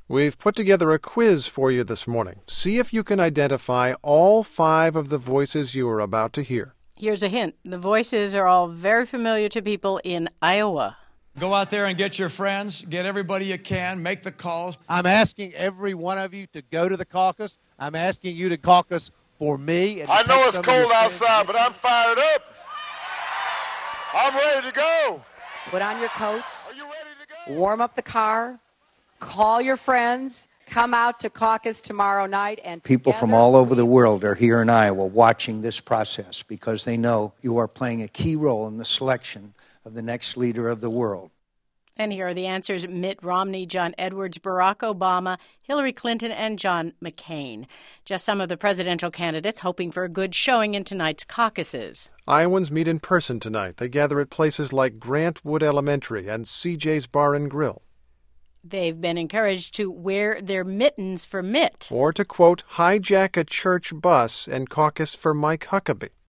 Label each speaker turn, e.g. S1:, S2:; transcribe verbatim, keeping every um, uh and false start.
S1: We've put together a quiz for you this morning. See if you can identify all five of the voices you are about to hear.
S2: Here's a hint. The voices are all very familiar to people in Iowa.
S3: Go out there and get your friends, get everybody you can, make the calls.
S4: I'm asking every one of you to go to the caucus. I'm asking you to caucus for me. And
S5: I know it's cold outside, but I'm fired up. I'm ready to go.
S6: Put on your coats.
S5: Are you ready to go?
S6: Warm up the car. Call your friends. Come out to caucus tomorrow night. And
S7: people from all over the world are here in Iowa watching this process because they know you are playing a key role in the selection of the next leader of the world.
S2: And here are the answers: Mitt Romney, John Edwards, Barack Obama, Hillary Clinton, and John McCain. Just some of the presidential candidates hoping for a good showing in tonight's caucuses.
S1: Iowans meet in person tonight. They gather at places like Grant Wood Elementary and C J's Bar and Grill.
S2: They've been encouraged to wear their mittens for Mitt.
S1: Or to, quote, hijack a church bus and caucus for Mike Huckabee.